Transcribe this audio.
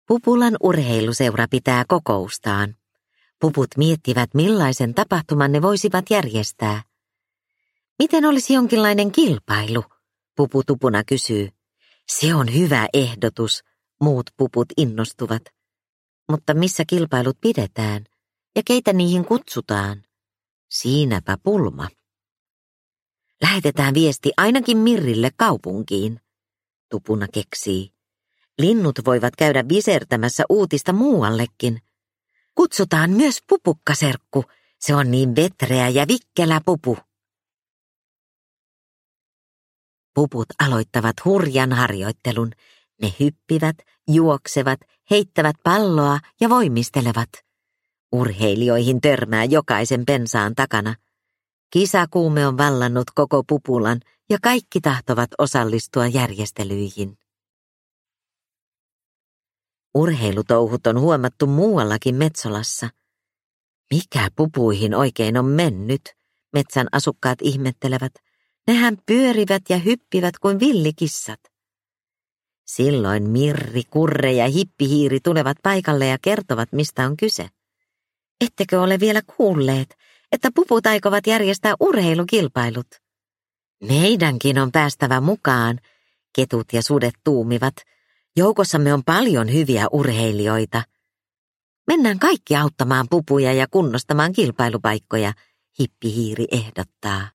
Pupulan urheiluseura pitää kokoustaan. Puput miettivät, millaisen tapahtuman ne voisivat järjestää. Miten olisi jonkinlainen kilpailu? Pupu tupuna kysyy. Se on hyvä ehdotus, muut puput innostuvat. Mutta missä kilpailut pidetään ja keitä niihin kutsutaan? Siinäpä pulma. Lähetetään viesti ainakin Mirrille kaupunkiin, Tupuna keksii. Linnut voivat käydä visertämässä uutista muuallekin. Kutsutaan myös Pupukkaserkku, se on niin vetreä ja vikkelä pupu. Puput aloittavat hurjan harjoittelun. Ne hyppivät, juoksevat, heittävät palloa ja voimistelevat. Urheilijoihin törmää jokaisen pensaan takana. Kisakuume on vallannut koko Pupulan ja kaikki tahtovat osallistua järjestelyihin. Urheilutouhut on huomattu muuallakin Metsolassa. Mikä pupuihin oikein on mennyt, metsän asukkaat ihmettelevät. Nehän pyörivät ja hyppivät kuin villikissat. Silloin Mirri, Kurre ja Hippihiiri tulevat paikalle ja kertovat, mistä on kyse. Ettekö ole vielä kuulleet, että puput aikovat järjestää urheilukilpailut? Meidänkin on päästävä mukaan, ketut ja sudet tuumivat. Joukossamme on paljon hyviä urheilijoita. Mennään kaikki auttamaan pupuja ja kunnostamaan kilpailupaikkoja, Hippihiiri ehdottaa.